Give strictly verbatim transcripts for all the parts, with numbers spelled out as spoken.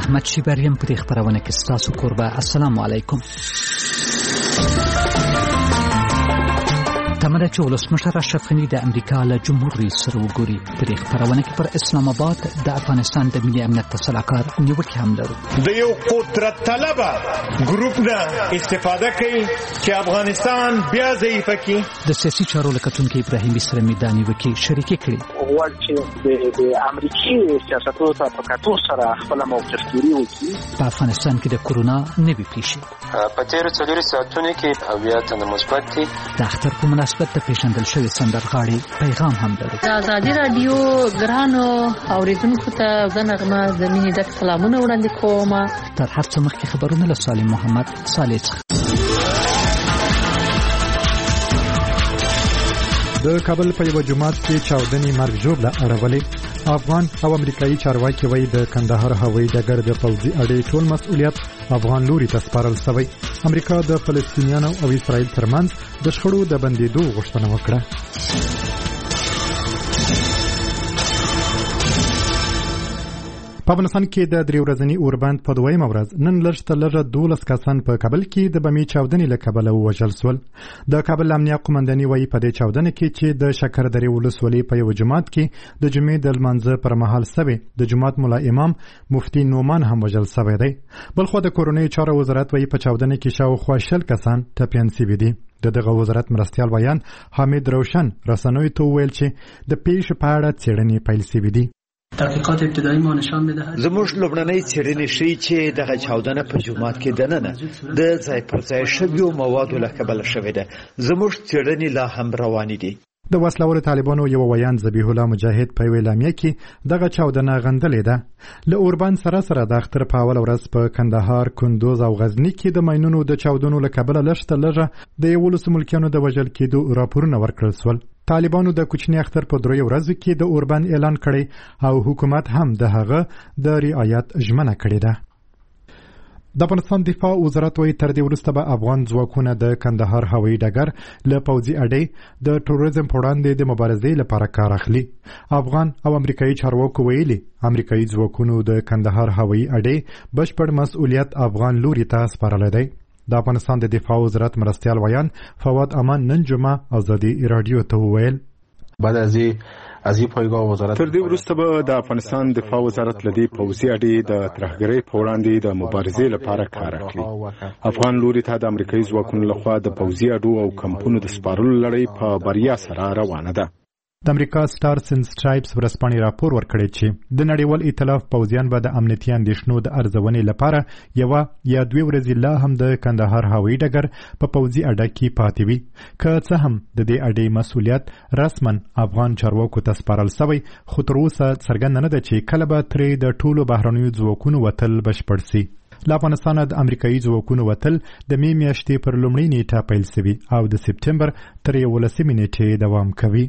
احمد شیبریم په دې خبرونه کې ستاسو کوربه. السلام علیکم. تمره چې ولسمشر اشرف غني د امریکا له جمهور رئیس سره وګوري. په دې خبرونه کې پر اسلام آباد د افغانستان د ملي امنیت تسلاکار نیوکه هم لرو. د یو قدرت طلبه ګروپ نه استفاده کوي چې افغانستان بیا ضعیف کړي. د سیاسي چارو لکتونکو ابراهیمي سره میداني وکي شریکي کړي. ورته د امریکای سیاستونو ته په کتو سره خپل موقف لري وکي. په افغانستان کې د کورونا نوي پیښې په تیر څلور ساعتونو کې اویا تنه مثبت دي. د اختر په مناسبت د پیژندل شوی سندرغاړي پیغام هم لري. د ازادي رادیو ګرانو اوریدونکو ته د نغمه د مینې د سلامونه وړاندې کوم. تر هر څه مخکې خبرونه له سالم محمد صالح څخه. د کابل په یو جماعت کې چاودنې مرګ ژوبله اړولې. افغان او امریکایي چارواکي وایي د کندهار هوایي ډګر د پوځي اډې ټول مسؤلیت افغان لوري ته سپارل شوی. امریکا د فلسطینیانو او اسرائیل ترمنځ د شخړو د بندېدو غوښتنه وکړه. په افغانستان کې د درې ورځني اوربند په دویمه ورځ نن لږ تر لږه دولس کسان په کابل کې د بمي چاودنې له کبله ووژل شول. د کابل امنیه قومنداني وایي په دې چاودنه کې چې د شکردرې ولسوالۍ په یو جماعت کې د جمعې د لمانځه پر مهال سوی د جماعت مولا امام مفتي نومان هم وژل شوی دی. بلخو د کورونی چارو وزارت وایي په چاودنه کې شاوخوا شل کسان ټپیان شوي دي. د دغه وزارت مرستیال ویان حامد روشن رسنوي ته وویل چې د پیښې په اړه څېړنې پیل شوې دي. تحقیقات ابتدایی ما نشان می‌دهد زموږ لومړنۍ څېړنې ښیي چې دغه چاودنه په جومات کې دننه د ځای پر ځای شویو موادو له کبله شوې ده. زموږ څېړنې لا هم روانې دي. د وسلوالو طالبانو یو ویان ذبیح الله مجاهد په یوه اعلامیه کې دغه چاودنه غندلې ده. له اوربند سره سره د اختر په اوله ورځ په کندهار، کندوز او غزني کې د ماینونو د چاودنو له کبله لږ تر لږه د یولسو ملکیانو د وژل کېدو راپورونه ورکړل شول. طالبانو د کوچني اختر په دریو ورځو کې د اوربند اعلان کړی او حکومت هم د هغه د رعایت ژمنه کړې ده. د افغانستان دفاع وزارت وایي تر دې وروسته به افغان ځواکونه د کندهار هوایي ډګر له پوځي اډې د ټوریزم په وړاندې د مبارزې لپاره کار اخلي. افغان او امریکایي چارواکو ویلي امریکایي ځواکونو د کندهار هوایي اډې بشپړ مسؤلیت افغان لوري ته سپارلی دی. د افغانستان د دفاع وزارت مرستیال ویان فواد امان نن جمعه ازادي رادیو ته وویل بعد از از پایگاه وزارت تر دې وروسته به د افغانستان دفاع وزارت لدی پوځي اډې د ترهګرۍ په وړاندې د مبارزې لپاره کار اخلي. افغان لوري ته د امریکایي ځواکونو لخوا د پوځي اډو او کمپونو د سپارلو لړۍ په بریا سره روانه ده. د امریکا سټارز اینډ سټرایپس ورځپاڼې راپور ورکړی چې د نړیوال ائتلاف پوځیان به د امنیتي اندېښنو د ارزونې لپاره یوه یا دوې ورځې لا هم د کندهار هوایي ډګر په پوځي اډه کې پاتې وي. که څه هم د دې اډې مسؤلیت رسما افغان چارواکو ته سپارل شوی، خو تر اوسه څرګنده نه ده چې کله به ترې د ټولو بهرنیو ځواکونو وتل بشپړ سي. له افغانستانه د امریکایي ځواکونو وتل د مې میاشتې پر لومړۍ نیټه پیل شوي او د سپتمبر تر یولسمې نیټې دوام کوي.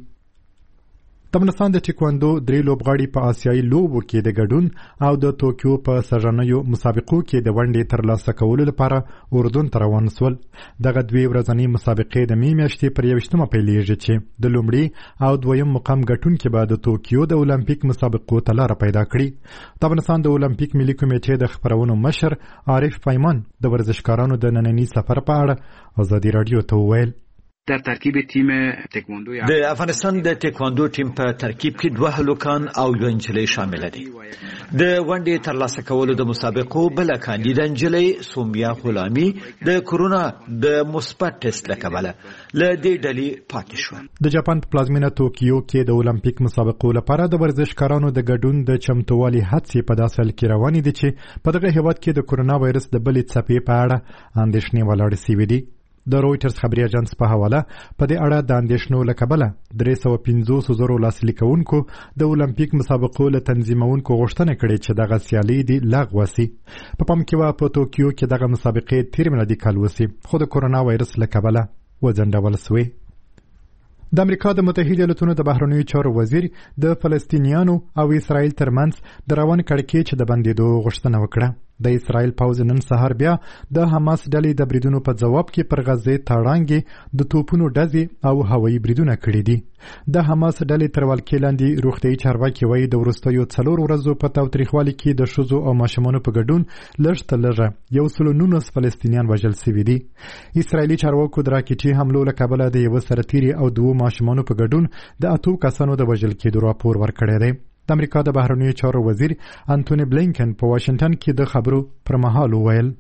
د افغانستان د ټیکواندو درې لوبغاړي په آسیایي لوبو کې د ګډون او د توکیو په سږنیو مسابقو کې د ونډې ترلاسه کولو لپاره اردن ته روان شول. دغه دوې ورځنۍ مسابقې د مې میاشتې پر یویشتمه پیلیږي چې د لومړي او دویم مقام ګټونکي به د توکیو د اولمپیک مسابقو ته لاره پیدا کړي. د افغانستان د اولمپیک ملي کمیټې د خپرونو مشر عارف پیمان د ورزشکارانو د ننني سفر په اړه ازادي رادیو ته وویل در ترکیب تیم تکواندو د افغانستان د تکواندو ټیم په ترکیب کې دوه هلوکان او یو نجلۍ شامل دي. د ونډې ترلاسه کولو د مسابقو بل کاندید نجلۍ سومیا غلامي د کورونا د مثبت ټیسټ لکبله له دې ډلې پاتې شو. د جاپان په پلازمینه توکیو کې د اولمپیک مسابقو لپاره د ورزشکارانو د ګډون د چمتووالي هڅې په داسې حال کې روانې دي چې په دغه هیواد کې د کورونا وایرس د بلې څپې په اړه اندېښنې ولاړې شوې دي. د رویټرز خبري اژانس په حواله په دې اړه د اندېښنو له کبله درې سوه پنځوس زرو لاسلیک کوونکو د اولمپیک مسابقو له تنظیمونکو غوښتنه کړې چې دغه سیالۍ دې لغوه سي. په پام کې وه په توکیو کې دغه مسابقې تیر میلادي کال وسي، خو د کورونا وایرس له کبله وځنډول سوې. د امریکا د متحده ایالاتونو د بهرنیو چارو وزیر د فلسطینیانو او اسرائیل ترمنځ د روان کړکېچ د بندېدو غوښتنه وکړه. د اسرائیل پوځ نن سهار بیا د حماس ډلې د بریدونو په جواب کې پر غزه تاړانګې د توپونو ډزې او هوایي بریدونه کړي دي. د حماس ډلې تر ولکې لاندې روغتیايي چارواکي وایي د وروستیو څلور ورځو په تاوتریخوالي کې د ښځو او ماشومانو په ګډون لږ تر لږه یو سل نولس فلسطینیان وژل سوي دي. اسرائیلي چارواکو د راکټي حملو له کبله د یوه سرتیري او دوو ماشومانو په ګډون د اتو کسانو د وژل کېدو راپور ورکړی دی. د امریکا د بهرنیو چارو وزیر انټونی بلینکن په واشنګټن کې د خبرو پر مهال وویل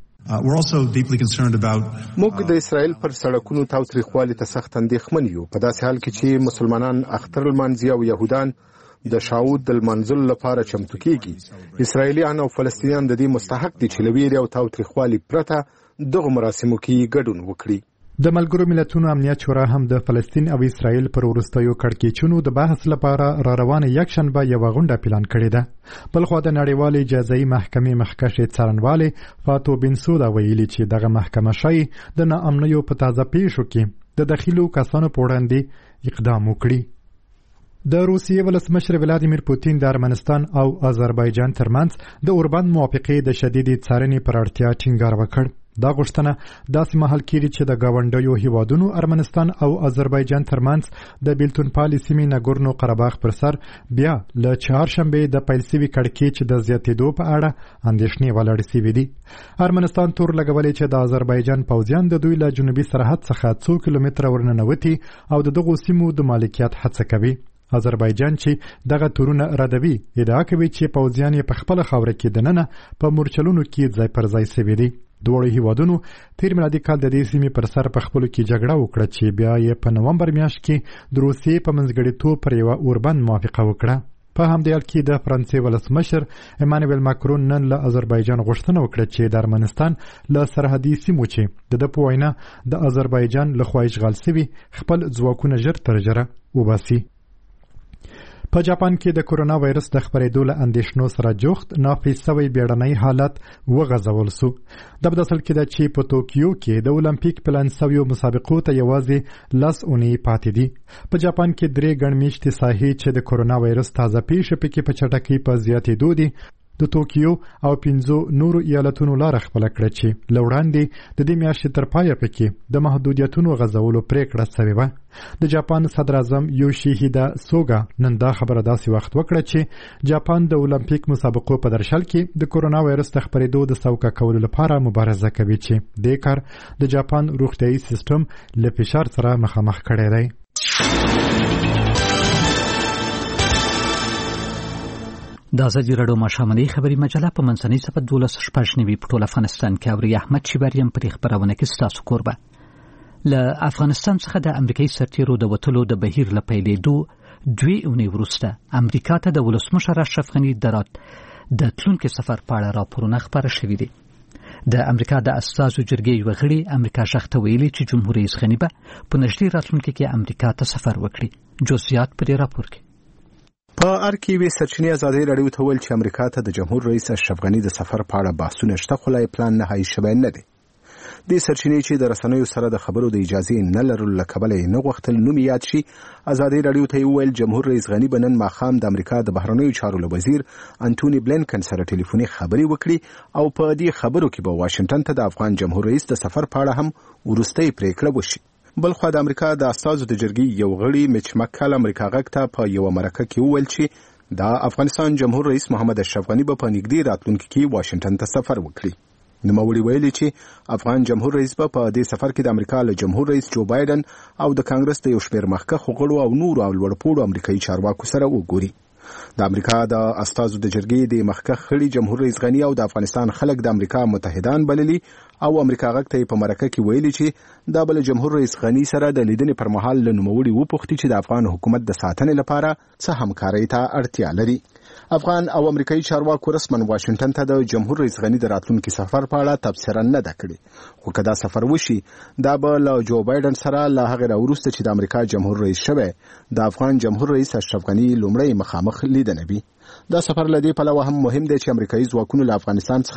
موږ د اسرائیل پر سړکونو تاوتریخوالي ته سخت اندېښمن یو په داسې حال کې چې مسلمانان اختر لمانځي او یهودان د شاود د لمانځلو لپاره چمتو کیږي. اسرائیلیان او فلسطینیان د دې مستحق دي چې له ویرې او تاوتریخوالي پرته دغو مراسمو کې ګډون وکړي. د ملګرو ملتونو امنیت شورا هم د فلسطین او اسرائیل پر وروستیو کړکېچونو د بحث لپاره را روانه یکشنبه یوه غونډه پلان کړې ده. بلخوا د نړیوالې جزایي محکمې مخکښې څارنوالې فاتو بنسودا ویلي چې دغه محکمه ښایي د ناامنیو په تازه پیښو کې د دخیلو کسانو په وړاندې اقدام وکړي. د روسیې ولسمشر ولادیمیر پوتین د ارمنستان او آذربایجان ترمنځ د اوربند موافقې د شدیدې څارنې پر اړتیا ټینګار وکړ. دا غوښتنه داسې مهال کېږي چې د ګاونډیو هیوادونو ارمنستان او آذربایجان ترمنځ د بیلتون پالې سیمې ناګورنو قرهباغ پر سر بیا له چهارشنبې د پیل سوي کړکېچ د زیاتېدو په اړه اندېښنې ولاړې سوي دي. ارمنستان تور لګولې چې د آذربایجان پوځیان د دوی له جنوبي سرحد څخه څو کیلومتره ورننوتي او د دغو سیمو د مالکیت هڅه کوي. آذربایجان چې دغه تورونه ردوي ادعا کوي چې پوځیان یې په خپله خاوره کې دننه په مورچلونو کې ځای پر ځای سوي دي. دواړو هیوادونو تیر میلادي کال د دې سیمې پر سر په خپلو کې جګړه وکړه چې بیا یې په نومبر میاشت کې د روسیې په منځګړیتوب پر یوه اوربند موافقه وکړه. په همدې حال کې د فرانسې ولسمشر ایمانویل ماکرون نن له آذربایجان غوښتنه وکړه چې د ارمنستان له سرحدي سیمو چې د ده په وینا د آذربایجان لخوا اشغال سوي خپل ځواکونه ژر تر ژره وباسي. په جاپان کې د کورونا وایرس د خپرېدو له اندېښنو سره جوخت نافذ شوی بیړنی حالت وغځول سو. د بداصل کې ده چې په توکیو کې د اولمپیک پلان شویو مسابقو ته یوازې لس اونۍ پاتې دي. په جاپان کې درې ګڼ میاشتې ساحې چې د کورونا وایرس تازه پیښې پکې په چټکۍ په زیاتېدو دي د توکیو او پنځو نورو ایالتونو لاره خپله کړه چې له وړاندې د دې میاشتې تر پایه پکې د محدودیتونو غځولو پریکړه سوې وه. د جاپان صدر اعظم یوشیهیدا سوګا نن دا خبره داسې وخت وکړه چې جاپان د اولمپیک مسابقو په درشل کې د کورونا وایرس د خپرېدو د سوکه کولو لپاره مبارزه کوي چې دې کار د جاپان روغتیايي سیستم له فشار سره مخامخ کړی دی. د ازادي راډیو ماښامنۍ خبري مجله په منځنۍ صفحه دولس شپږ نوي په ټول افغانستان کې اوري. احمد شیباري هم په خبرونه کې ستاسو کوربه. له افغانستان څخه د امریکایي سرتیرو د وتلو د بهیر له پیلېدو دوی اونۍ وروسته امریکا ته د ولسمشر اشرف غني د رات د تلونکي سفر په اړه راپورونه خپاره شوي دي. د امریکا د استازو جرګې یو غړي امریکا شخص ته ویلي چې جمهور رئیس غني به په نږدې راتلونکي کې امریکا ته سفر وکړي. جزئیات په دې راپور کې په ار کې وی سرچینې ازادي راډیو ته ویل چې امریکا ته د جمهور رئیس اشرف غني د سفر په اړه بحثونه شته خو لا پلان نه هي شوی نه دی. د سرچینې چې د رسنیو سره د خبرو د اجازه نه لرلو لکبل نه غوښتل نوم یاد شي. ازادي راډیو ته ویل جمهور رئیس غني بنن ماخام د امریکا د بهرنیو چارو وزیر انټونی بلینکن سره ټلیفوني خبري وکړي او په دې خبرو کې به واشنگټن ته د افغان جمهور رئیس د سفر په اړه هم ورستۍ پریکړه وشي. بلخو د امریکا د استازو د جرګې یو غړي میچ مکل امریکا غږ ته په یو مرکه کې ویل چې د افغانستان جمهور رئیس محمد اشرف غني په نږدې راتلونکي کې واشنگټن ته سفر وکړي. نوموړي ویلي چې افغان جمهور رئیس په دې سفر کې د امریکا له جمهور رئیس جو بایدن او د کانګرس د یو شمېر مخکښ غړو او نورو او لوړپوړو امریکایي چارواکو سره وګوري. د امریکا د استازو د جرګې د مخکښ غړي جمهور رئیس غني او د افغانستان خلک د امریکا متحدان بللي او امریکا غږ ته په مرکه کې ویلي چې د بل جمهور رئیس غني سره د لیدنې پر مهال له نوموړي وپوښتي چې د افغان حکومت د ساتنې لپاره څه همکارۍ ته اړتیا لري. افغان او امریکایي چارواکو رسمن واشنگټن ته د جمهور رئیس غني د راتلونکي سفر په اړه تبصره نه ده کړې خو کدا سفر وشي دا به له جو بایدن سره له هغه وروسته چې د امریکا جمهور رئیس شوی د افغان جمهور رئیس اشرف غني لومړی مخامخ لیدنه وي. دا سفر لدی په لور هم مهم دی چې امریکایي ځواکونو له افغانستان څخه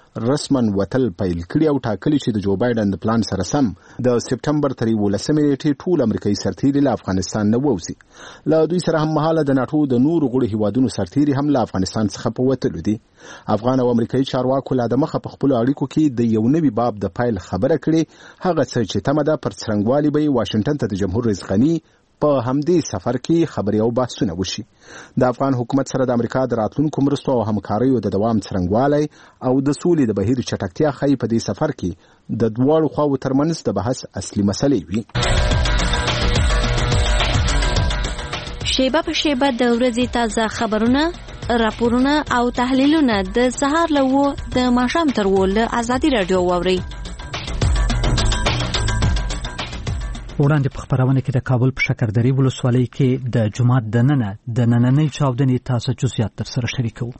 رسمن وتل پیل کړي او ټاکلي چې د جو بایدن د پلان سره سم د سپټمبر تر یولسمې نیټې ټول امریکایي سرتیري له افغانستان نه ووځي. له دوی سره هم مهاله د ناټو د نورو غړو هیوادونو سرتیري هم له افغانستان څخه په وتلو دي. افغان او امریکایي چارواکو لا د مخه په خپلو اړیکو کې د یو نوي باب د پیل خبره کړې. هغه څه چې تمه ده پر څرنګوالي به واشنګټن ته د جمهور رئیس غني په همدې سفر کې خبرې او بحثونه وشي. د افغان حکومت سره د امریکا د راتلونکو مرستو او همکاریو د دوام څرنګوالی او د سولې د بهیر چټکتیا ښایي په دې سفر کې د دواړو خواو ترمنځ د بحث اصلي مسلې وي. شیبه په شیبه د ورځې تازه خبرونه، راپورونه او تحلیلونه د سهار له وو د ماښام تر وو له ازادي راډیو واورئ. وړاندې په خبرونه کې د کابل په شکردرې ولسوالۍ کې د جمعات د ننه د نننۍ چاودنې تازه جزئیات در سره شریکوو.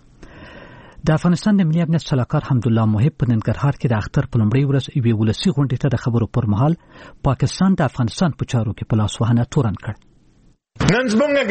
د افغانستان د ملي امنیت سلاکار حمدالله محب په ننګرهار کې د اختر په لومړۍ ورځ یوې ولسي غونډې ته د خبرو پر مهال پاکستان د افغانستان په چارو کې په لاس وهنه تورن کړ. نن زمونږ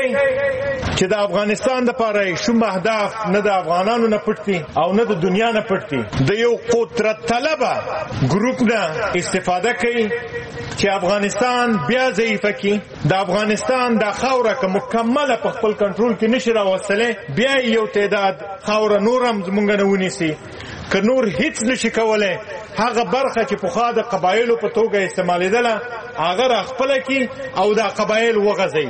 ګاونډی چې د افغانستان دپاره شوم اهداف نه د افغانانو نه پټ دي او نه د دنیا نه پټ دي، د یو قدرت طلبه ګروپ نه استفاده کوي چې افغانستان بیا ضعیفه کړي. د افغانستان د خاوره که مکمله په خپل کنټرول کې نشي راوستلی، بیا یو تعداد خاوره نور هم زمونږ نه ونیسي. که نور هیڅ نشي کولی، هغه برخه چې پخوا د قبایلو په توګه استعمالېدله هغه راخپله کړي او دا قبایل وغځوي.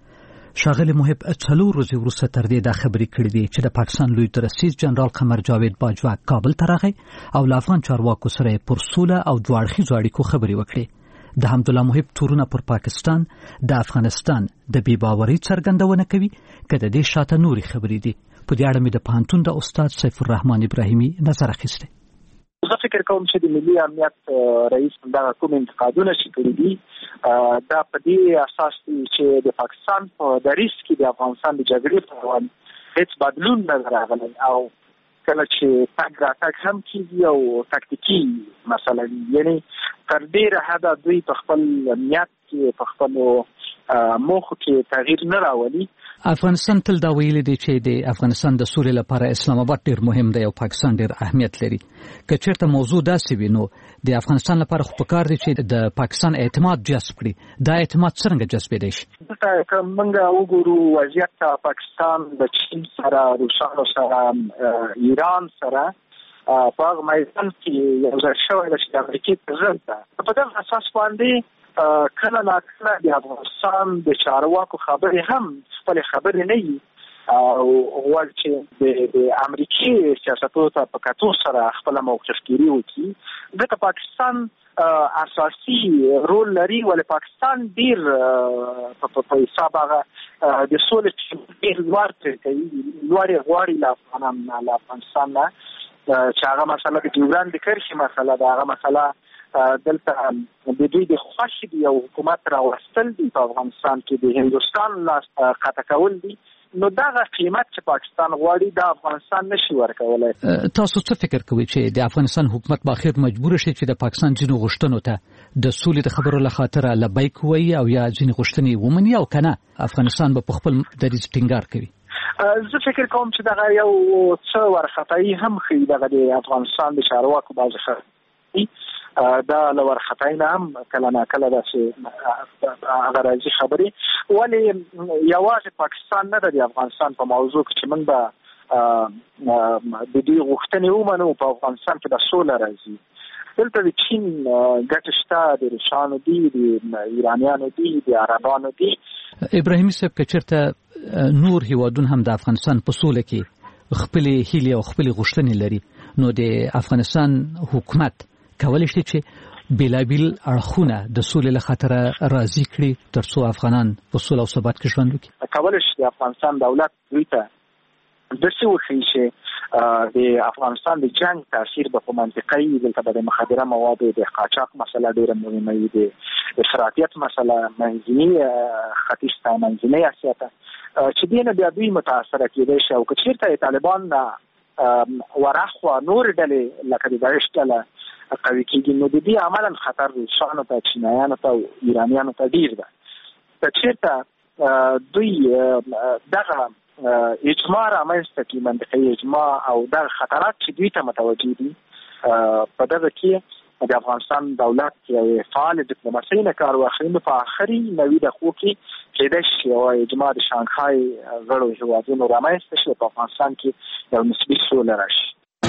ښاغلي محب څلور ورځې وروسته تر دې دا خبرې کړې دي چې د پاکستان لوی درسیز جنرال قمر جاوید باجوا کابل ته راغی او له افغان چارواکو سره پر سوله او دوه اړخیزو اړیکو خبرې وکړې. د حمدالله محب تورونه پر پاکستان د افغانستان د بې باورۍ څرګندونه کوي که د دې شاته نورې خبرې دي. په دې اړه مې د پوهنتون د استاد سیف الرحمن ابراهیمي نظر اخیستی. زه فکر کوم چې د ملي امنیت رئیس دغه کوم انتقادونه چې کړي دي دا په دې اساس دي چې د پاکستان په دریځ کې د افغانستان د جګړې په روان هیڅ بدلون نه راغلی او کله چې تګ راتګ هم کېږي او تکتیکي مسله وي، یعنې تر ډېره حده دوی په خپل نیت کې په خپلو موخو کې تغییر نه راولي. افغانستان تل دا ویلي دی چې د افغانستان د سولې لپاره اسلام آباد ډېر مهم دی او پاکستان ډېر اهمیت لري. که چېرته موضوع داسې وي نو د افغانستان لپاره خو پکار دی چې د پاکستان اعتماد جذب کړي. دا اعتماد څرنګه جذبېدی شي؟ دلته که موږ وګورو وضعیت پاکستان د چین سره، روسانو سره، ایران سره په هغه میدان کې یو ځای شوی ده چې د امریکې پر ضد ده. په دغه اساس باندې کله ناکله د افغانستان د چارواکو خبرې هم خپلې خبرې نه وي او غواړي چې د امریکې سیاستونو ته په کتو سره خپله موقفګیري وکړي. ځکه پاکستان اساسي رول لري، ولې پاکستان ډېر په حساب هغه د سولې ډېر لوړ پرې کوي، لوړې غواړي له افغانانو له افغانستان نه چې هغه مسله د ډیورند کرښې مسله ده. هغه مسله دلته د دوی د خوښې دي او حکومت راوستل دي په افغانستان کې د هندوستان لاس قطع کول دي. نو دغه قیمت چې پاکستان غواړي دا افغانستان نشي ورکولی. تاسو څه فکر کوئ چې د افغانستان حکومت به اخر مجبور شي چې د پاکستان ځینو غوښتنو ته د سولې د خبرو له خاطره لبیک ووایي او یا ځینې غوښتنې ومني او که نه افغانستان به په خپل دریځ ټینګار کوي؟ زه فکر کوم چې دغه یو څه وارخطایي هم ښیي دغه د افغانستان د چارواکو بعضې خبرې دا له وارخطایي نه هم کله ناکله داسې هغه راځي خبرې. ولې یوازې پاکستان نه ده د افغانستان په موضوع کې چې موږ به د دوی غوښتنې ومنو په افغانستان کې به سوله راځي. دلته د چین ګټې شته، د روسانو دي، د ایرانیانو دي، د عربانو دي. ابراهیمي صاحب که چېرته نور هیوادونه هم د افغانستان په سوله کې خپلې هیلې او خپلې غوښتنې لري نو د افغانستان حکومت کولی شي چې بیلابیل اړخونه د سولې له خاطره راضي کړي تر څو افغانان په سوله او ثبات کې ژوند وکړي. کولی شي د افغانستان دولت دوی ته داسې وښیي چې د افغانستان د جنګ تاثیر به په منطقه وي. دلته به د مخدره موادو د قاچاق مسله ډېره مهمه وي، د افراطیت مسله، منځني ختیځ ته منځنۍ اسیا ته چې دې نه بیا دوی متاثره کېدی شي. او که چېرته طالبان ورهخوا نورې ډلې لکه د داعش ډله قوي کېږي نو د دې عملا خطر روسانو ته، چینایانو ته او ایرانیانو ته ډېر ده. که چېرته دوی دغه اجماع رامنځته کړي، منطقي اجماع او د خطرات چې دوی ته متوجه دي په دغه کې د افغانستان دولت یو فعال ډیپلوماسي نه کار واخلي. نو په آخري نوي دقیقو کې کېدای شي یو اجماع د شانګهای غړو هیوادونو رامنځته شي، په افغانستان کې یو نسبي سوله راشي.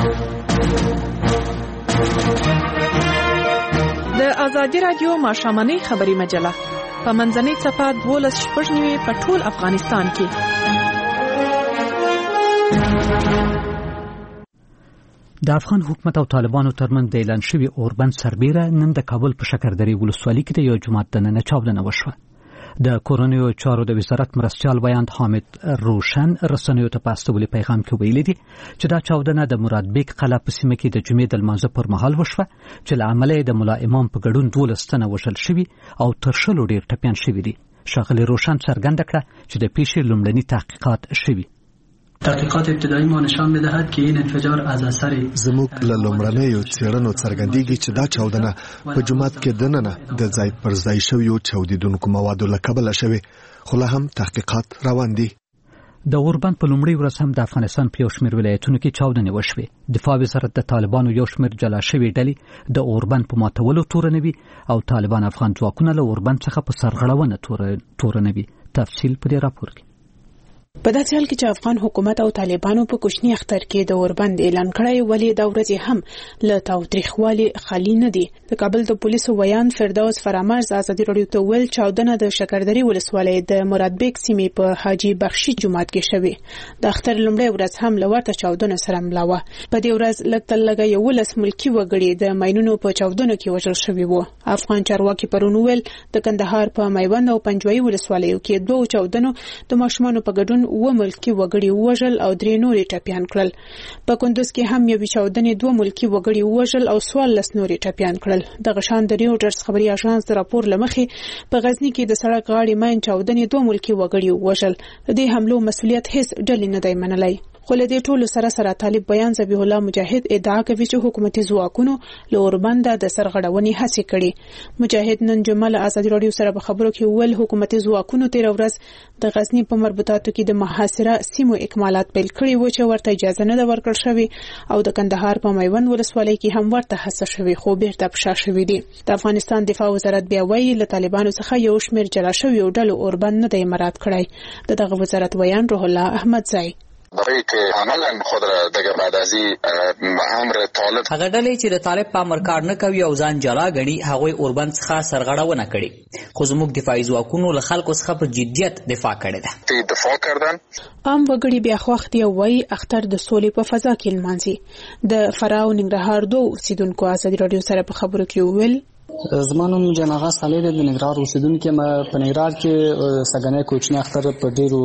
د ازادي رادیو ماښامنۍ خبري مجله په منځنۍ صفحه دولس شپږ نیوي په ټول افغانستان کې. د افغان حکومت او طالبانو ترمنځ د اعلان شوی اوربند سربیره نن د کابل په شکردرې ولسوالۍ کې د یو جومات دننه چاودنه وشوه. د کورنیو چارو د وزارت مرستیال ویاند حامد روشن رسنیو ته په استولي پیغام کې ویلي دي چې دا چاودنه د مراد بیگ قلعه په سیمه کې د جمعې د لمانځه پر مهال وشوه چې له امله د ملا امام په ګډون دولس تنه وژل شوي او تر شلو ډیر ټپیان شوي دي. ښاغلي روشن څرګنده کړه چې د پیښې لومړني تحقیقات شوي. تحقیقات ابتدایی ما نشان می‌دهد که این انفجار از اثر زموږ له لومړنیو څېړنو څرګندېږي چې دا چاودنه په جومات کې دننه د ځای پر ځای شویو چاودېدونکو موادو له کبله شوې، خو لا هم تحقیقات روان دي. د اوربند په لومړۍ ورځ هم د افغانستان په یو شمېر ولایتونو کې چاودنې وشوې. دفاع وزارت د طالبانو یو شمېر جلا شوې ډلې د اوربند په ماتولو تورنوي او طالبان افغان ځواکونه له اوربند څخه په سرغړونه تورنوي. تفصیل په دې راپور کې. په داسې حال کې چې افغان حکومت او طالبانو په کوچني اختر کې د اوربند اعلان کړی، ولې دا ورځې هم له تاوتریخوالي خالي نه دي. د کابل د پولیسو ویاند فردوس فرامرز ازادي راډیو ته ویل چاودنه د شکردرې ولسوالۍ د مراد بیگ سیمې په حاجی بخشي جومات کې شوې. د اختر لومړۍ ورځ هم له ورته چاودنو سره ملا وه. په دې ورځ لږ تر لږه یولس ملکي وګړي د ماینونو په چاودنو کې وژل شوي وو. افغان چارواکي پرون ویل د کندهار په میوند او پنجوایي ولسوالیو کې دوه چاودنو د ماشومانو په ګډون و ملکی وګړي وژل او درې نورې ټپیان کړل. په کندوز کې هم یو چاودنې دوه ملکی وګړي وژل او څوارلس نورې ټپیان کړل. د غشان د ریوټرز خبري اژانس د راپور لمخې په غزنی کې د سړک غاړې ماین چاودنې دوه ملکی وګړي وژل. د دې حملو مسؤلیت هیڅ ډلې نه دی منلی. خو له دې ټولو سره سره طالب بیان ذبیح الله مجاهد ادعا کوي چې حکومتي ځواکونو له اوربند د سرغړونې هڅې کړې. مجاهد نن جمعه له ازادي راډیو سره په خبرو کې ویل حکومتي ځواکونو تیر ورځ د غزنی په مربوطاتو کې د محاصره سیمو اکمالات پیل کړي و چې ورته اجازه نه ده ورکړل شوې او د کندهار په میوند ولسوالۍ کې هم ورته هڅه شوې خو بیرته په شا شوې دي. د افغانستان دفاع وزارت بیا وایي له طالبانو څخه یو شمېر جلا شوي ډلو اوربند نه دی مراد کړی. د دغه وزارت ویان روح الله احمد زای برای که عملا خود را دیگه بعد از این امر طالب هغه ډلې چې د طالب په امر کار نه کوي او ځان جلا غړي هغوی اوربند څخه سرغړونه کړي، خو زموږ دفاعي ځواکونو له خلکو څخه په جدیت دفاع کړې ده. دفاع کردن عام وګړي بیا خوښ دي او وایي اختر د سولې په فضا کې لمانځي. د فراه او ننګرهار دوه اوسیدونکو ازادي راډیو سره په خبرو کې ویل زما نوم جناغه صالح د ننګرهار اوسیدونکی یم. په ننګرهار کې سګنې کوچنی اختر په ډیرو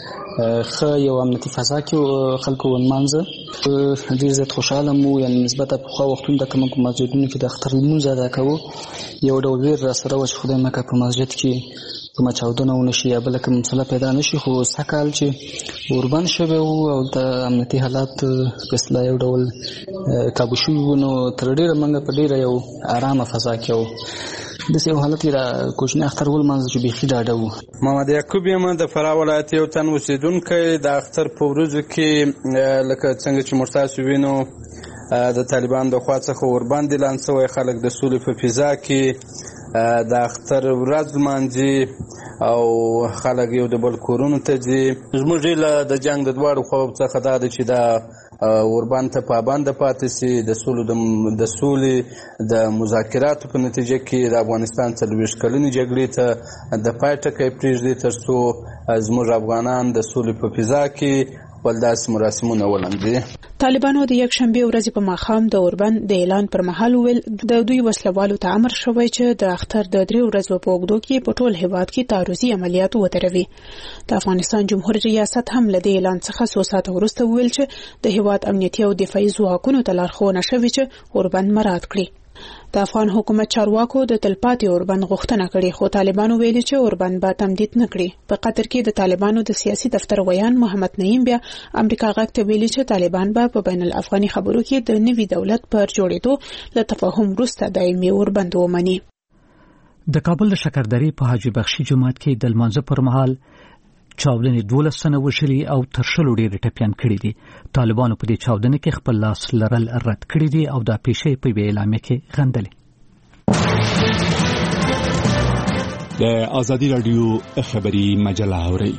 ښه یو امنیتي فضا کې خلکو ونمانځه. ډېر زیات خوشحاله مو، یعنې نسبته پخوا وختونو ته که موږ په مسجدونو کې د اختر لمونځ ادا کوو یو ډول ویر راسره وه چې خدای مکه په مسجد کې کومه چاودنه ونه شي یا بله کومه مسله پیدا نه شي. خو سږکال چې اوربند شوی وو او د امنیتي حالات په اصطلاح یو ډول کابو شوي وو نو تر ډېره موږ په ډېره یو ارامه فضا کې وو. داسې یو حالت کې را کوچنی اختر ولمانځه چې بیخي ډاډه وو. محمد یعقوب یم د فراه ولایت یو تن اوسېدونکی. د اختر په ورځو کې لکه څنګه چې موږ تاسو وینو د طالبانو د خوا څخه اوربند اعلان شوی، خلک د سولې په فضا کې د اختر ورځ لمانځي او خلک یو د بل کورونو ته ځي. زموږ هیله د جنګ د دواړو خواو څخه دا ده چې دا اوربند ته پابنده پاتې سي، د سولې د سولې د مذاکراتو په نتیجه کې د افغانستان څلوېښت کلنې جګړې ته د پای ټکی پرېږدي تر څو زموږ افغانان د سولې په فضا کې خپل داسې مراسمونه ولمانځي. طالبانو د یکشنبې ورځې په ماښام د اوربند د اعلان پر مهال ویل د دوی وسلوالو ته امر شوی چې د اختر د درې ورځو په اوږدو کې په ټول هیواد کې تعرضي عملیات ودروي. د افغانستان جمهور ریاست هم له دې اعلان څخه څو ساعته وروسته ویل چې د هیواد امنیتي او دفاعي ځواکونو ته لارښوونه شوې چې اوربند مراعات کړي. د افغان حکومت چارواکو د تلپاتې اوربند غوښتنه کړې خو طالبانو ویلي چې اوربند به تمدید نه کړي. په قطر کې د طالبانو د سیاسي دفتر ویان محمد نعیم بیا امریکا غږ ته ویلي چې طالبان به په بین الافغاني خبرو کې د نوي دولت پر جوړېدو له تفاهم وروسته دایمي اوربند ومني. د کابل د شکردرې په حاجی بخشي جومات کې د لمانځه پر مهال چاودنې دولس تنه وژلي او تر شلو ډېر ټپیان کړي دي. طالبانو په دې چاودنه کې خپل لاس لرل رد کړي دي او دا پیښې په یوه اعلامیه کې غندلې. د ازادي راډیو خبري مجله اورئ.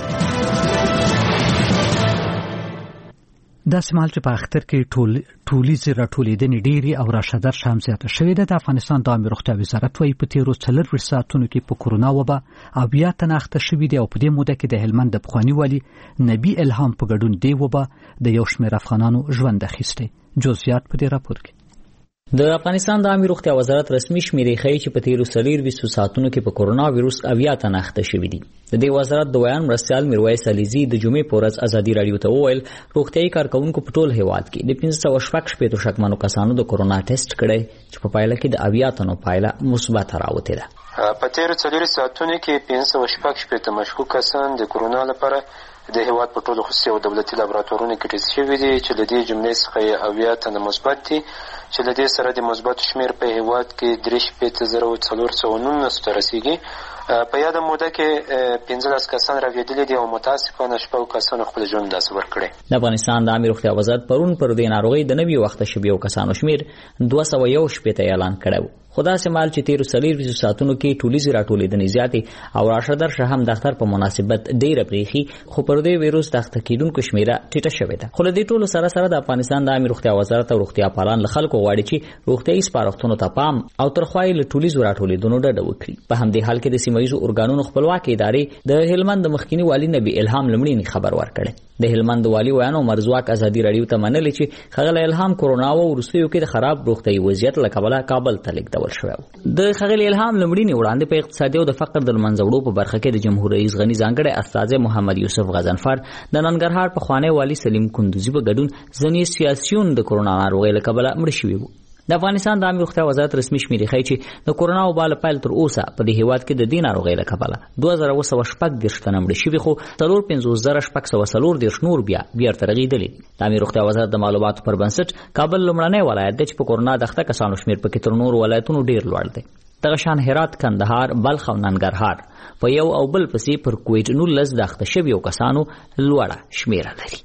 دا سمال چې په اختر کې ټول ټولیزې راټولېدنې ډېرې او راشدر شام زیاته شوې ده. د افغانستان د عامه روغتیا وزارت وايي په تېرو څلورویشت ساعتونو کې په کورونا وبا اویا تنه اخته شوي دي او په دې موده کې د هلمند د پخواني والي نبي الهام په ګډون دې وبا د یو شمېر افغانانو ژوند اخیستی. جزئیات په دې راپور کې. د افغانستان د عامه روغتیا وزارت رسمي شمیرې ښیي چې په تیرو څلورویشت ساعتونو کې په کورونا وایروس اویا تنه اخته شوي دي. د دې وزارت د ویان مرستیال میرویس علیزي د جمعې په ورځ ازادي راډیو ته وویل روغتیايي کارکونکو په ټول هیواد کې د پنځه سوه شپږ شپېتو شکمنو کسانو د کورونا ټیسټ کړی چې په پایله کې د اویا تنو پایله مثبت راوتې ده. په تیرو څلورویشت ساعتونو کې پنځه سوه شپږ شپېته مشکوک کسان د کورونا لپاره د هیواد په ټولو خصوصي او دولتي لابراتوارونو کې ټیسټ شوي دي چې له دې جملې څخه یې اویا تنه مثبت دي چې له دې سره د مثبتو شمېر په هیواد کې درې شپېته زره څلور سوه نولسو ته رسیږي. په یاده موده کې پنځلس کسان راویدلي دي او متاسفانه شپږ کسانو خپل ژوند له لاسه ورکړی. د افغانستان د عامه روغتیا وزارت پرون پر دې ناروغۍ د نوي وخته شویو کسانو شمېر دوه سوه یو شپېته اعلان کړی و. خو داسې مهال چې تېرو څلورویشتو ساعتونو کې ټولیزې راټولېدنې زیاتې او راشدر شه هم د اختر په مناسبت ډېره پرېښي خو پر دې ویروس د اخته کېدونکو شمېره ټیټه شوې ده. خو له دې ټولو سره سره د افغانستان د عامه روغتیا وزارت او روغتیا پالان له خلکو غواړي چې روغتیايي سپارښتنو ته پام او ترخوا یې له ټولیزو راټولېدنو ډډه وکړي. په همدې حال کې د سیمه ییزو ارګانونو خپلواکې ادارې د هلمند د مخکیني والي نبي الهام لمړینې خبر ورکړی. د هلمند والي ویان عمر زواک ازادي راډیو ته منلې چې ښاغلی الهام کورونا و وروستیو کې د خراب روغتیايي وضعیت له کبله کابل ته لیږدول شوی و. د ښاغلي الهام لمړینې وړاندې په اقتصادي او د فقر د له منځه وړو په برخه کې د جمهور رئیس غني ځانګړی استازی محمد یوسف غضنفر د ننګرهار پخوانی والي سلیم کندوزي په ګډون ځینې سیاسیون د کورونا ناروغۍ له کبله مړه شوي وو. د افغانستان د عامه روغتیا وزارت رسمي شمیرې ښیي چې د کورونا وبا له پیل تر اوسه په دې هیواد کې د دې ناروغۍ له کبله دوه زره اوه سوه شپږ دېرش تنه مړه شوي خو څلور پنځوس زره شپږ سوه څلور دېرش نور بیا بیرته رغېدلي. د عامه روغتیا وزارت د معلوماتو پر بنسټ کابل لومړنی ولایت دی چې په کورونا د اخته کسانو شمېر پکې تر نورو ولایتونو ډېر لوړ دی. دغه شان هرات، کندهار، بلخ او ننګرهار په یو او بل پسې پر کوویډ نولس د اخته شویو کسانو لوړه شمیره لري.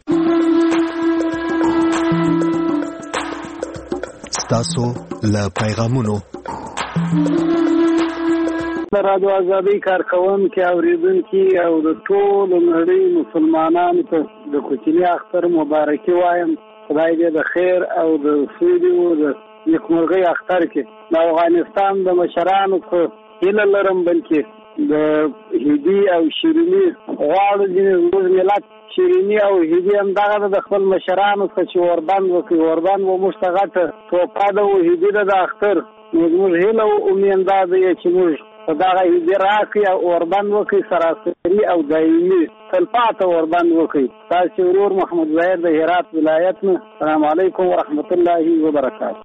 تاسو له پیغامونو د رادیو ازادي کارکونکو اوریدونکو او د ټولو نړۍ مسلمانانو ته د کوچني اختر مبارکي وایم. خدای دې د خیر او د سولې او د نیکمرغۍ اختر کې د افغانستان د مشرانو په هیله لرم بلکې د هدي او شیریني غواړو چې زموږ ملت شیریني او هدي هم دغه د خپل مشرانو څخه چې اوربند وکړي اوربند به موږ ته غټه توپه ده او هدي ده د اختر. نو زموږ هیله او امید دا دی چې موږ په دغه هدي راکړي او اوربند وکړي سراسري او دایمي تلپاته اوربند وکړي. تاسو ورور محمد ظاهر د هرات ولایت نه. السلام علیکم ورحمت الله وبرکاته.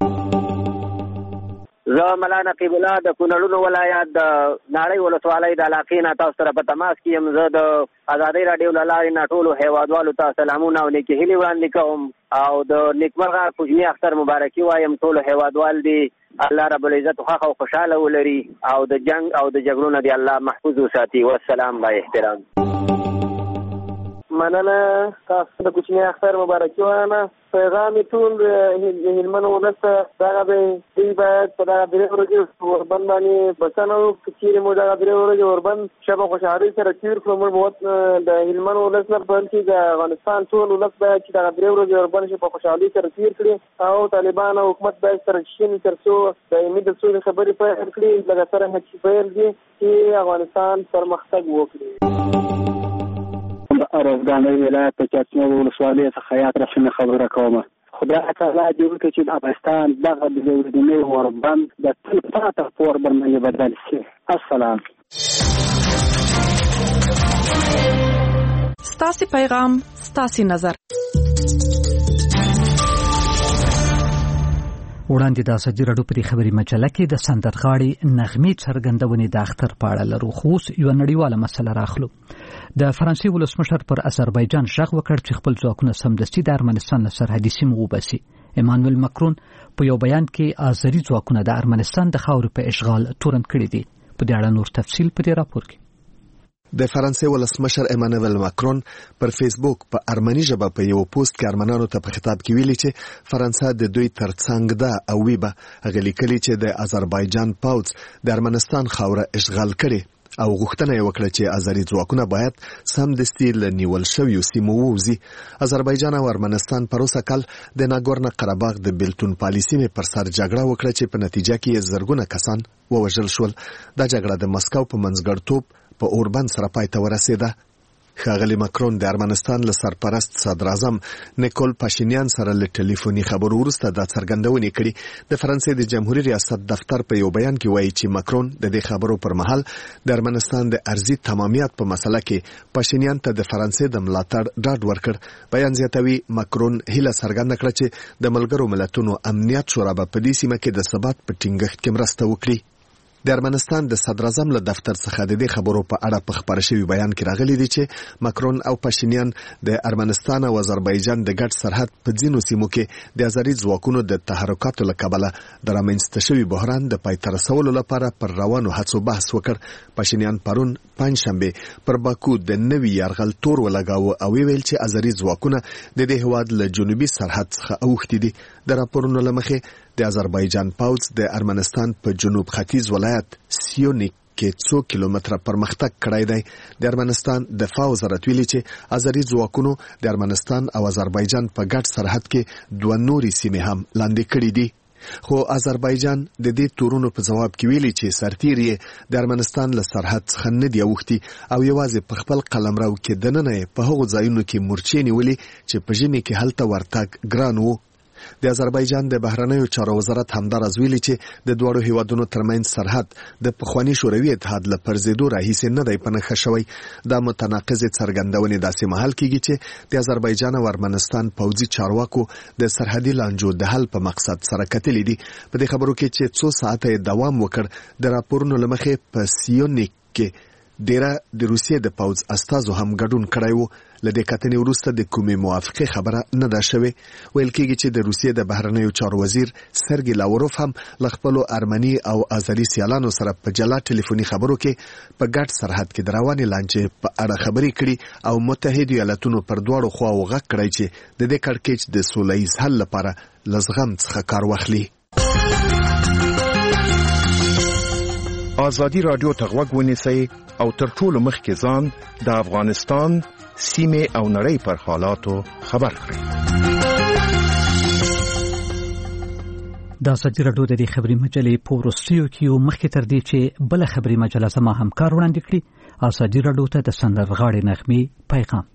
زه ملا نقیب الله د کونړ ولایت د ناړۍ ولسوالۍ د علاقې نه تاسو سره په تماس کې یم. زه د ازادۍ راډیو له لارې نه ټولو هیوادوالو ته سلامونه او نیکې هیلې وړاندې کوم او د نیکمرغه کوچني اختر مبارکي وایم. ټولو هیوادوال دي الله رب العزت خوښ او خوشحاله ولري او د جنگ او د جګړو نه دی الله محفوظ وساتي. والسلام با احترام. مننه. تاسو د کوچني اختر مبارکي وایم. پیغام ټول هلمند ولس ته دغه دی دوی باید په دغه درې ورځې اوربند باندې بسنه وکړو. که چېرې مو دغه درې ورځې اوربند شب خوشحالۍ سره تېر کړو موږ د هلمند ولس نه بلکې د افغانستان ټول ولس باید چې دغه درې ورځې اوربند شي په خوشحالۍ سره تېر کړي او طالبان او حکومت باید سره کښېني تر څو دایمي د سولې خبرې پیل کړي لکه څرنګه چې پیل دي چې افغانستان پرمختګ وکړي. د ارزګانۍ ولایت په چاچمه ولسوالۍ څخه یاد رسنه خبره کوم. خدای تعالی دې وکړي چې د افغانستان دغه د ورځنی اوربند د تل پاته اوربند باندې بدل شي. السلام. ستاسو پیغام ستاسو نظر. وړاندې د ازادي راډیو په خبري مجله کې د سندرغاړي نغمې څرګندونې د اختر په اړه لرو. خو یو نړیواله مسله راخلو. د فرانسې ولسمشر پر آذربایجان شغ وکړ چې خپل ځواکونه سمدستي د ارمنستان له سرحدي سیمو وباسي. ایمانوئل ماکرون په یو بیان کې آذري ځواکونه د ارمنستان د خاورې په اشغال تورن کړي دي. په دې اړه نور تفصیل په دې راپور کې. د فرانسې ولسمشر ایمانوئل ماکرون پر فیسبوک په ارمني ژبه په یو پوسټ کې ارمنانو ته په خطاب کې ویلي چې فرانسه د دوی ترڅنګ ده او وی به هغه لیکلي چې د آذربایجان پوځ د ارمنستان خاوره اشغال کړي او غوښتنه یې وکړه چې آذري ځواکونه باید سمدستي له نیول شویو سیمو ووځي. آذربایجان او ارمنستان پر اوسه کال د ناګورنو قرهباغ د بیلتون پالیسي پر سر جګړه وکړه چې په نتیجه کې زرګونه کسان ووژل شول. دا جګړه د مسکو په منځګړیتوب په اوربند سره پای ته ورسېده. ښاغلی ماکرون د ارمنستان له سرپرست صدراعظم نیکول پاشینیان سره له ټلیفوني خبرو وروسته دا څرګندونې کړي. د فرانسې د جمهوریت ریاست دفتر په یو بیان کې وایي چې ماکرون د دې خبرو پر مهال د ارمنستان د ارضي تمامیت په مسله کې پاشینیان ته د فرانسې د ملاتړ ډاډ ورکړ. بیان زیاتوي ماکرون هیله څرګنده کړه چې د ملګرو ملتونو امنیت شورا به په دې سیمه کې د ثبات په ټینګښت کې مرسته وکړي. د ارمنستان د صدراعظم له دفتر څخه د دې خبرو په اړه په خبره شوی بیان کې راغلی دی چې ماکرون او پاشینیان د ارمنستان او آذربایجان د ګډ سرحد په ځینو سیمو کې د آذري ځواکونو د تحرکاتو له کبله د رامنځته شوي بحران د پای ته رسولو لپاره پر روانو هڅو بحث وکړ. پاشینیان پرون پنجشنبه پر باکو د نوي یرغل تور ولګاوه او ویل چې آذري ځواکونه د دې هیواد له جنوبي سرحد څخه اوښتي دي. د راپورونو له مخې د آذربایجان پوځ د ارمنستان په جنوب ختیځ ولایت سیونیک کې څو کیلومتره پرمختګ کړی دی. د ارمنستان دفاع وزارت ویلي چې آذري ځواکونو د ارمنستان او آذربایجان په ګډ سرحد کې دوه نورې سیمې هم لاندې کړې دي. خو آذربایجان د دې تورونو په جواب کې ویلي چې سرتیر یې د ارمنستان له سرحد څخه نه دی اوښتي او یوازې په خپل قلمرو کې دننه په هغو ځایونو کې مورچې نیولې چې په ژمي کې هلته ورتګ ګران وو. د آذربایجان د بهرنیو چارو وزارت همداراز ویلي چې د دواړو هیوادونو ترمنځ سرحد د پخواني شوروي اتحاد له پرځېدو راهیسې نه دی په نښه شوی. دا متناقضې څرګندونې داسې مهال کېږي چې د آذربایجان او ارمنستان پوځي چارواکو د سرحدي لانجو د حل په مقصد سره کتلي دي. په دې خبرو کې چې څو ساعته یې دوام وکړ د راپورونو له مخې په سیونیک کې ډیره د روسیې د پوځ استازو هم ګډون کړی وو. له دې کتنې وروسته د کومې موافقې خبره نه ده شوې. ویل کېږي چې د روسیې د بهرنیو چارو وزیر سرګي لاوروف هم له خپلو ارمني او آذري سیالانو سره په جلا ټلیفوني خبرو کې په ګډ سرحد کې د روانې لانجې په اړه خبرې کړي او متحدو ایالتونو پر دواړو خواو غږ کړی چې د دې کړکېچ د سوله ییز حل لپاره له زغم څخه کار واخلي. آزادي رادیو ته غوږ ونیسئ او تر ټولو مخکې ځان د افغانستان سیمې او نړۍ پر حالاتو خبر کړئ. د ازادي راډیو د دې خبري مجلې په وروستیو کې یو مخکې تر دې چې بل خبري مجله زما همکار وړاندې کړي ازادي راډیو ته د سندرغاړي نغمې پیغام.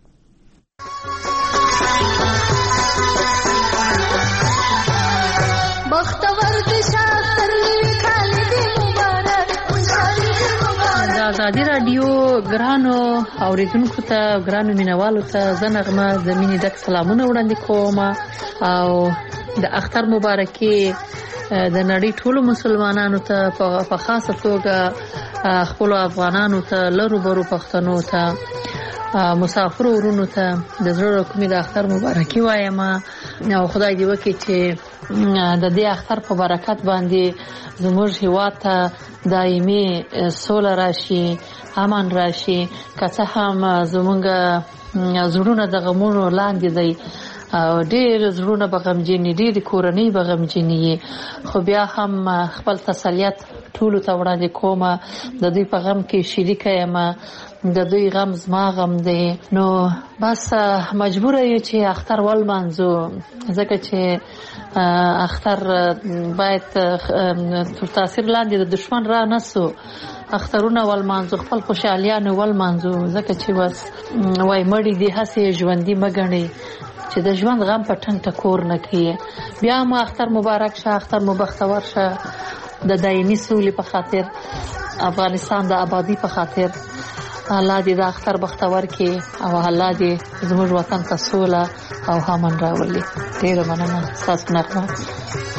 ازادي راډیو ګرانو اوریدونکو ته ګرانو مینوالو ته زه نغمه د مینې ډک سلامونه وړاندې کوم او د اختر مبارکي د نړۍ ټولو مسلمانانو ته په خاصه توګه خپل افغانانو ته لرو برو پښتنو ته مسافر ورونو ته د زړه کومې د اختر مبارکي وایم او خدای دې وکړي چې د دې اختر په برکت باندې زموږ هیواد ته دایمي سوله راشي امن راشي که څه هم زموږ زړونه د غمونو لاندې دی او ډېر زړونه به غمجنې ډېرې کورنۍ به غمجنې خو بیا هم خپل تسلیت ټولو ته وړاندې کوم د دوی په غم کې شریکه یم د دوی غم زما غم دی نو بس مجبوره یو چې اختر ولمانځو ځکه چې اختر باید تر تاثیر لاندې د دشمن را نسو اخترونه ولمانځو خپل خوشحالیانو ولمانځو ځکه چې بس وای مړي دي هسې ژوندي مه ګڼئ چې د ژوند غم په ټنګ ټکور نه کړي. بیا مو اختر مبارک شه اختر مو بختور شه د دایمي سولې په خاطر افغانستان د آبادی په خاطر الله دې د اختر بختور کړي او الله دې زموږ وطن ته سوله او امن راولي. ډېره مننه ستاسو نغمه.